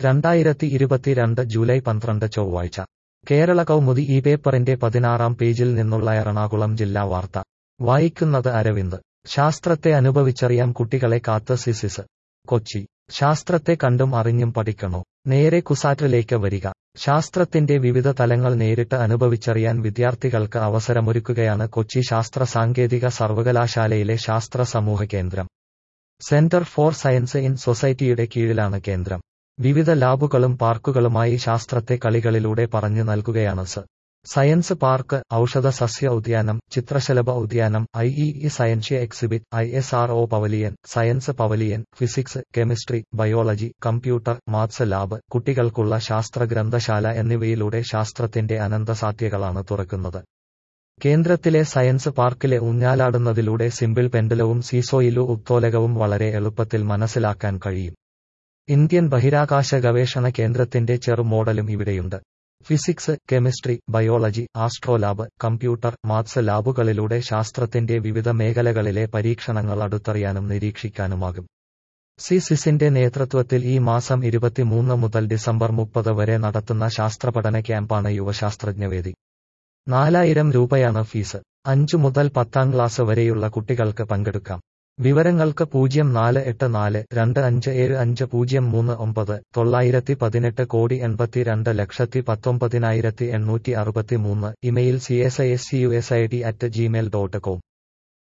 2022 July 12 ചൊവ്വാഴ്ച കേരള കൗമുദി ഈ പേപ്പറിന്റെ 16-ാം പേജിൽ നിന്നുള്ള എറണാകുളം ജില്ലാ വാർത്ത വായിക്കുന്നത് അരവിന്ദ്. ശാസ്ത്രത്തെ അനുഭവിച്ചറിയാം കുട്ടികളെ കാത്ത് സിസിസ്. കൊച്ചി. ശാസ്ത്രത്തെ കണ്ടും അറിഞ്ഞും പഠിക്കണോ? നേരെ കുസാറ്റിലേക്ക് വരിക. ശാസ്ത്രത്തിന്റെ വിവിധ തലങ്ങൾ നേരിട്ട് അനുഭവിച്ചറിയാൻ വിദ്യാർത്ഥികൾക്ക് അവസരമൊരുക്കുകയാണ് കൊച്ചി ശാസ്ത്ര സാങ്കേതിക സർവകലാശാലയിലെ ശാസ്ത്ര സമൂഹ കേന്ദ്രം. സെന്റർ ഫോർ സയൻസ് ഇൻ സൊസൈറ്റിയുടെ കീഴിലാണ് കേന്ദ്രം. വിവിധ ലാബുകളും പാർക്കുകളുമായി ശാസ്ത്രത്തെ കളികളിലൂടെ പറഞ്ഞു നൽകുകയാണ് സയൻസ് പാർക്ക്, ഔഷധ സസ്യ ഉദ്യാനം, ചിത്രശലഭ ഉദ്യാനം, IEE സയൻഷ്യ exhibit, ISRO pavilion, science pavilion, physics, chemistry, biology, computer, maths lab, കുട്ടികൾക്കുള്ള ശാസ്ത്ര ഗ്രന്ഥശാല എന്നിവയിലൂടെ ശാസ്ത്രത്തിന്റെ അനന്തസാധ്യതകളാണ് തുറക്കുന്നത്. കേന്ദ്രത്തിലെ സയൻസ് പാർക്കിലെ ഊഞ്ഞാലാടുന്നതിലൂടെ സിമ്പിൾ പെൻഡലവും സീസോയിലു ഉത്തോലകവും വളരെ എളുപ്പത്തിൽ മനസ്സിലാക്കാൻ കഴിയും. ഇന്ത്യൻ ബഹിരാകാശ ഗവേഷണ കേന്ദ്രത്തിന്റെ ചെറു മോഡലും ഇവിടെയുണ്ട്. Physics, chemistry, biology, astrolab, computer, maths ലാബുകളിലൂടെ ശാസ്ത്രത്തിന്റെ വിവിധ മേഖലകളിലെ പരീക്ഷണങ്ങൾ അടുത്തറിയാനും നിരീക്ഷിക്കാനുമാകും. സിസിന്റെ നേതൃത്വത്തിൽ ഈ മാസം 23 മുതൽ ഡിസംബർ 30 വരെ നടത്തുന്ന ശാസ്ത്രപഠന ക്യാമ്പാണ് യുവശാസ്ത്രജ്ഞവേദി. 4000 രൂപയാണ് ഫീസ്. 5 മുതൽ 10ാം ക്ലാസ് വരെയുള്ള കുട്ടികൾക്ക് പങ്കെടുക്കാം. വിവരങ്ങൾക്ക് 0484257539 918,82,19,863. Email csistusid@gmail.com.